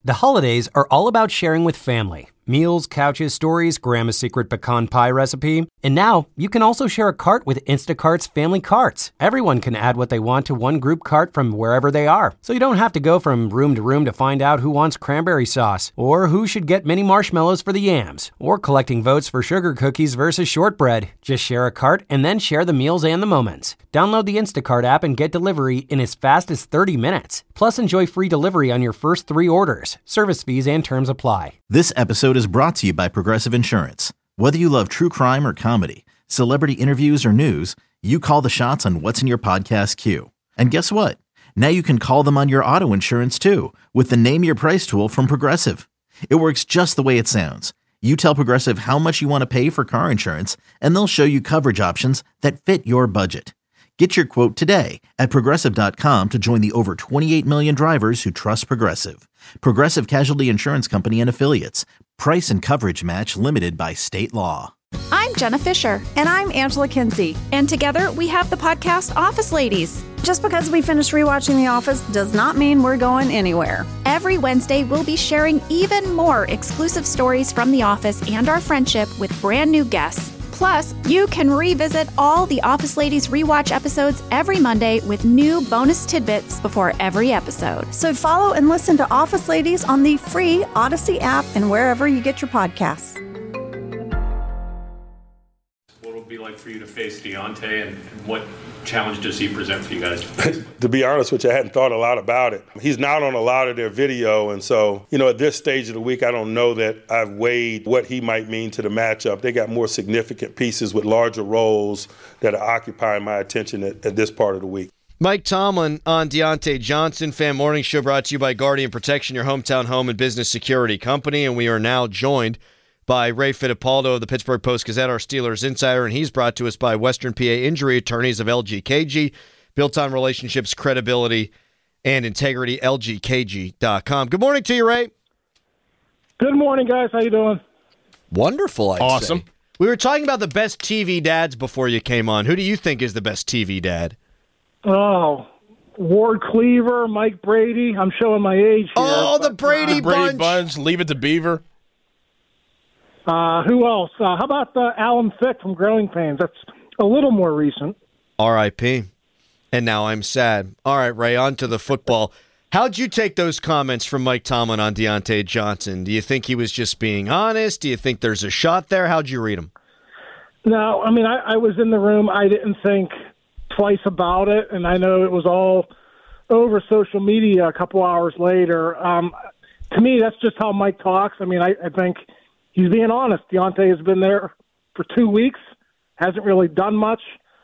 The holidays are all about sharing with family. Meals, couches, stories, Grandma's secret pecan pie recipe. And now, you can also share a cart with Instacart's Family Carts. Everyone can add what they want to one group cart from wherever they are. So you don't have to go from room to find out who wants cranberry sauce, or who should get mini marshmallows for the yams, or collecting votes for sugar cookies versus shortbread. Just share a cart and then share the meals and the moments. Download the Instacart app and get delivery in as fast as 30 minutes. Plus, enjoy free delivery on your first 3 orders. Service fees and terms apply. This episode is brought to you by Progressive Insurance. Whether you love true crime or comedy, celebrity interviews or news, you call the shots on what's in your podcast queue. And guess what? Now you can call them on your auto insurance too with the Name Your Price tool from Progressive. It works just the way it sounds. You tell Progressive how much you want to pay for car insurance, and they'll show you coverage options that fit your budget. Get your quote today at Progressive.com to join the over 28 million drivers who trust Progressive. Progressive Casualty Insurance Company and Affiliates. Price and coverage match limited by state law. I'm Jenna Fisher. And I'm Angela Kinsey. And together we have the podcast Office Ladies. Just because we finished rewatching The Office does not mean we're going anywhere. Every Wednesday, we'll be sharing even more exclusive stories from The Office and our friendship with brand new guests. Plus, you can revisit all the Office Ladies rewatch episodes every Monday with new bonus tidbits before every episode. So follow and listen to Office Ladies on the free Odyssey app and wherever you get your podcasts. What will it be like for you to face Deontay, and what challenge does he present for you guys? To be honest with you, I hadn't thought a lot about it. He's not on a lot of their video, and so, at this stage of the week, I don't know that I've weighed what he might mean to the matchup. They got more significant pieces with larger roles that are occupying my attention at this part of the week. Mike Tomlin on Deontay Johnson. Fan Morning Show brought to you by Guardian Protection, your hometown home and business security company, and we are now joined by Ray Fittipaldo of the Pittsburgh Post-Gazette, our Steelers insider, and he's brought to us by Western PA Injury Attorneys of LGKG, built on relationships, credibility, and integrity, lgkg.com. Good morning to you, Ray. Good morning, guys. How you doing? Wonderful, Awesome. Say. We were talking about the best TV dads before you came on. Who do you think is the best TV dad? Oh, Ward Cleaver, Mike Brady. I'm showing my age here. Oh, the Brady Bunch. Leave it to Beaver. Who else? How about Alan Thicke from Growing Pains? That's a little more recent. R.I.P. And now I'm sad. All right, Ray, on to the football. How'd you take those comments from Mike Tomlin on Deontay Johnson? Do you think he was just being honest? Do you think there's a shot there? How'd you read him? No, I mean, I was in the room. I didn't think twice about it, and I know it was all over social media a couple hours later. To me, that's just how Mike talks. I mean, I think he's being honest. Deontay has been there for 2 weeks, hasn't really done much.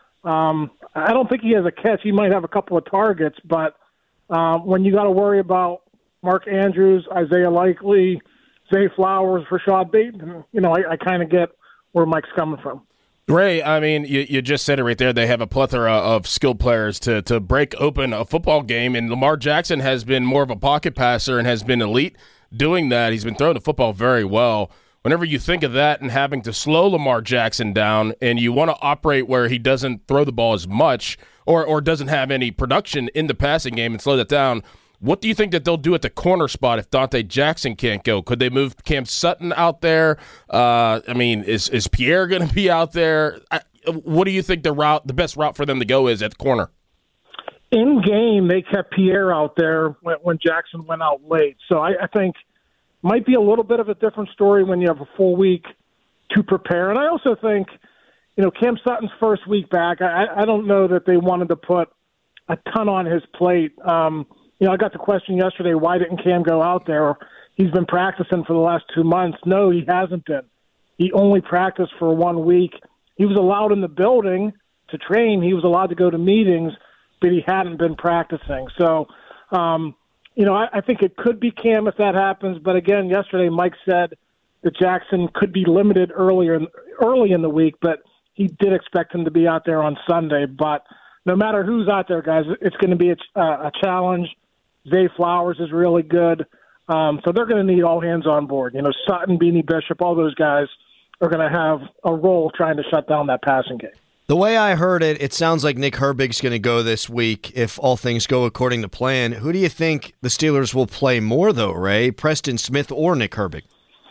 I don't think he has a catch. He might have a couple of targets, but when you got to worry about Mark Andrews, Isaiah Likely, Zay Flowers, Rashad Bateman, I kind of get where Mike's coming from. Ray, I mean, you just said it right there. They have a plethora of skilled players to break open a football game, and Lamar Jackson has been more of a pocket passer and has been elite doing that. He's been throwing the football very well. Whenever you think of that and having to slow Lamar Jackson down and you want to operate where he doesn't throw the ball as much or doesn't have any production in the passing game and slow that down, what do you think that they'll do at the corner spot if Dante Jackson can't go? Could they move Cam Sutton out there? Is Pierre going to be out there? What do you think the best route for them to go is at the corner? In game, they kept Pierre out there when Jackson went out late. So I think might be a little bit of a different story when you have a full week to prepare. And I also think, Cam Sutton's first week back, I don't know that they wanted to put a ton on his plate. I got the question yesterday, why didn't Cam go out there? He's been practicing for the last 2 months. No, he hasn't been. He only practiced for 1 week. He was allowed in the building to train. He was allowed to go to meetings, but he hadn't been practicing. So, I think it could be Cam if that happens. But again, yesterday Mike said that Jackson could be limited early in the week, but he did expect him to be out there on Sunday. But no matter who's out there, guys, it's going to be a challenge. Zay Flowers is really good. So they're going to need all hands on board. Sutton, Beanie Bishop, all those guys are going to have a role trying to shut down that passing game. The way I heard it, it sounds like Nick Herbig's going to go this week if all things go according to plan. Who do you think the Steelers will play more, though, Ray? Preston Smith or Nick Herbig?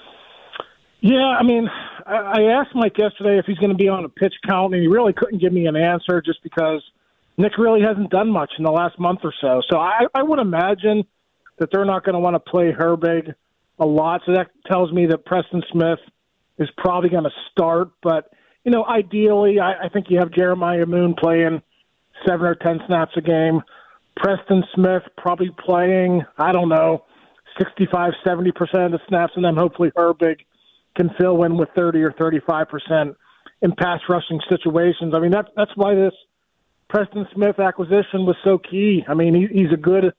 Yeah, I mean, I asked Mike yesterday if he's going to be on a pitch count, and he really couldn't give me an answer just because Nick really hasn't done much in the last month or so. So I would imagine that they're not going to want to play Herbig a lot. So that tells me that Preston Smith is probably going to start. But, you know, ideally, I think you have Jeremiah Moon playing 7 or 10 snaps a game. Preston Smith probably playing, 65, 70% of the snaps, and then hopefully Herbig can fill in with 30 or 35% in pass rushing situations. I mean, that's why this Preston Smith acquisition was so key. I mean, he's a good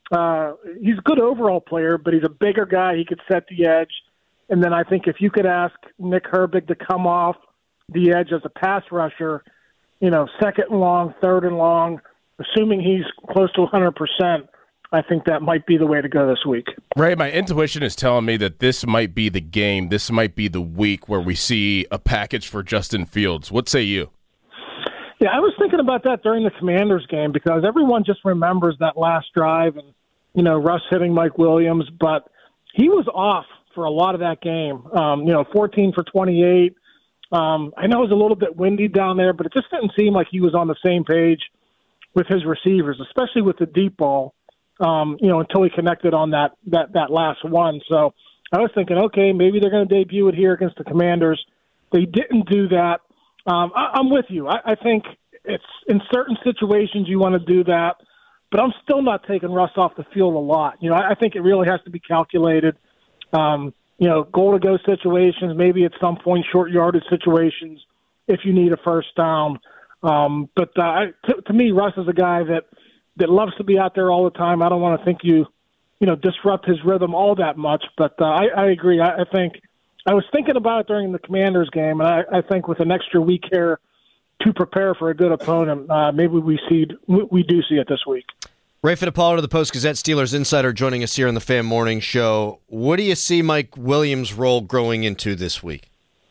overall player, but he's a bigger guy. He could set the edge. And then I think if you could ask Nick Herbig to come off the edge as a pass rusher, you know, 2nd and long, 3rd and long, assuming he's close to 100%, I think that might be the way to go this week. Ray, my intuition is telling me that this might be the game, this might be the week where we see a package for Justin Fields. What say you? Yeah, I was thinking about that during the Commanders game because everyone just remembers that last drive and, you know, Russ hitting Mike Williams, but he was off for a lot of that game. 14 for 28. I know it was a little bit windy down there, but it just didn't seem like he was on the same page with his receivers, especially with the deep ball. Until he connected on that last one. So I was thinking, okay, maybe they're going to debut it here against the Commanders. They didn't do that. I'm with you. I think it's in certain situations you want to do that, but I'm still not taking Russ off the field a lot. You know, I think it really has to be calculated. Goal-to-go situations, maybe at some point short yardage situations if you need a first down. But to me, Russ is a guy that loves to be out there all the time. I don't want to think you disrupt his rhythm all that much, but I agree. I think I was thinking about it during the Commanders game, and I think with an extra week here to prepare for a good opponent, maybe we do see it this week. Ray Fittipaldo of the Post-Gazette Steelers Insider joining us here on the Fan Morning Show. What do you see Mike Williams' role growing into this week?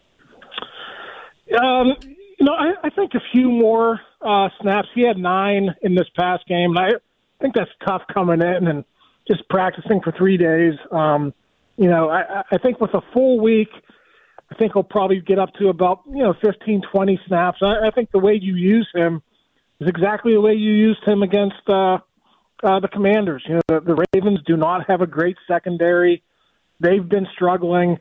I think a few more snaps. He had 9 in this past game, and I think that's tough coming in and just practicing for 3 days. I think with a full week, I think he'll probably get up to about 15, 20 snaps. I think the way you use him is exactly the way you used him against the Commanders. The Ravens do not have a great secondary. They've been struggling.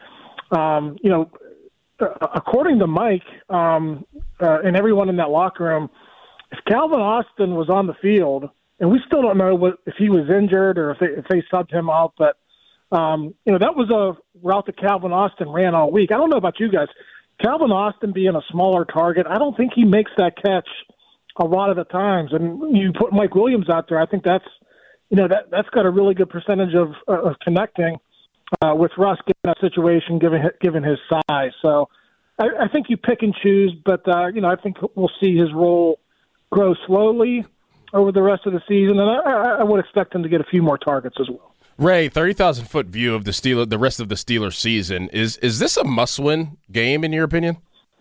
According to Mike and everyone in that locker room, if Calvin Austin was on the field, and we still don't know if he was injured or if they subbed him out, but that was a route that Calvin Austin ran all week. I don't know about you guys. Calvin Austin being a smaller target, I don't think he makes that catch a lot of the times. And you put Mike Williams out there, I think that's got a really good percentage of connecting with Russ in that situation, given his size. So I think you pick and choose, but I think we'll see his role grow slowly over the rest of the season, and I would expect him to get a few more targets as well. Ray, 30,000-foot view of the rest of the Steelers season. Is this a must-win game in your opinion?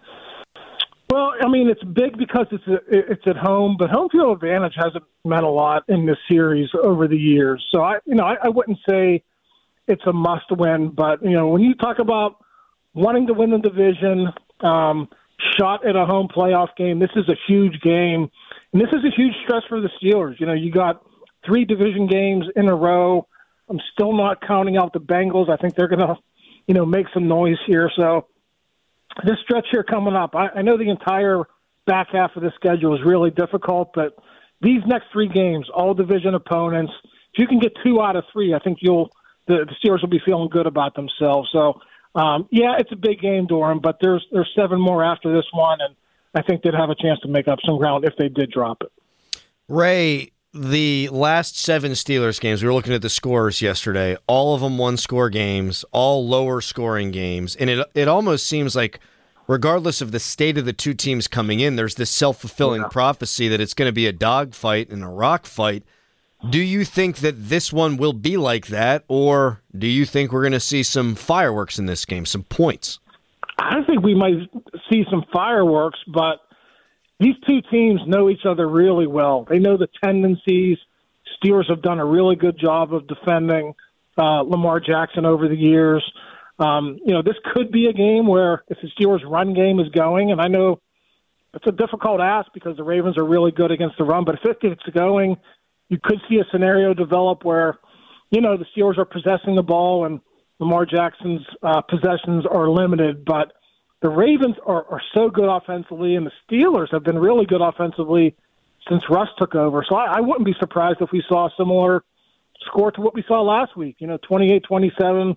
Well, I mean, it's big because it's at home, but home field advantage hasn't meant a lot in this series over the years. So I wouldn't say it's a must-win, but when you talk about wanting to win the division, shot at a home playoff game, this is a huge game, and this is a huge stress for the Steelers. You got 3 division games in a row. I'm still not counting out the Bengals. I think they're going to, make some noise here. So this stretch here coming up, I know the entire back half of the schedule is really difficult, but these next 3 games, all division opponents, if you can get 2 out of 3, I think the Steelers will be feeling good about themselves. So, it's a big game, Durham, but there's 7 more after this one, and I think they'd have a chance to make up some ground if they did drop it. Ray, the last 7 Steelers games, we were looking at the scores yesterday, all of them one-score games, all lower-scoring games, and it almost seems like regardless of the state of the two teams coming in, there's this self-fulfilling prophecy that it's going to be a dogfight and a rock fight. Do you think that this one will be like that, or do you think we're going to see some fireworks in this game, some points? I think we might see some fireworks, but these two teams know each other really well. They know the tendencies. Steelers have done a really good job of defending Lamar Jackson over the years. This could be a game where if the Steelers' run game is going, and I know it's a difficult ask because the Ravens are really good against the run, but if it gets going, you could see a scenario develop where, the Steelers are possessing the ball and Lamar Jackson's possessions are limited. But the Ravens are so good offensively, and the Steelers have been really good offensively since Russ took over. So I wouldn't be surprised if we saw a similar score to what we saw last week, 28-27,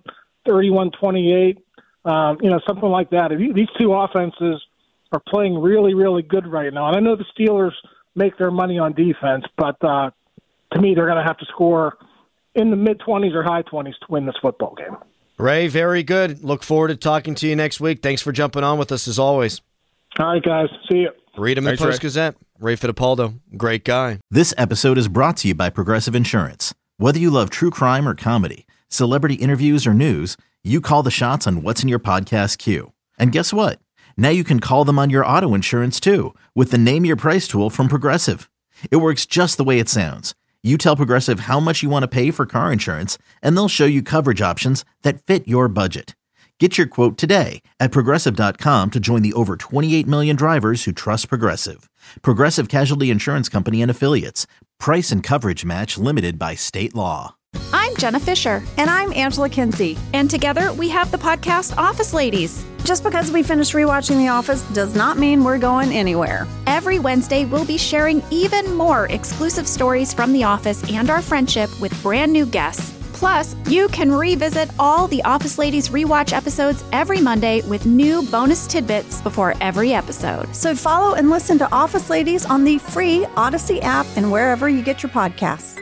31-28, something like that. These two offenses are playing really, really good right now. And I know the Steelers make their money on defense, but to me, they're going to have to score in the mid-20s or high 20s to win this football game. Ray, very good. Look forward to talking to you next week. Thanks for jumping on with us as always. All right, guys. See you. Read him in Post-Gazette. Ray Fittipaldo, great guy. This episode is brought to you by Progressive Insurance. Whether you love true crime or comedy, celebrity interviews or news, you call the shots on what's in your podcast queue. And guess what? Now you can call them on your auto insurance too with the Name Your Price tool from Progressive. It works just the way it sounds. You tell Progressive how much you want to pay for car insurance, and they'll show you coverage options that fit your budget. Get your quote today at Progressive.com to join the over 28 million drivers who trust Progressive. Progressive Casualty Insurance Company and Affiliates. Price and coverage match limited by state law. I'm Jenna Fisher. And I'm Angela Kinsey. And together we have the podcast Office Ladies. Just because we finished rewatching The Office does not mean we're going anywhere. Every Wednesday, we'll be sharing even more exclusive stories from The Office and our friendship with brand new guests. Plus, you can revisit all the Office Ladies rewatch episodes every Monday with new bonus tidbits before every episode. So follow and listen to Office Ladies on the free Odyssey app and wherever you get your podcasts.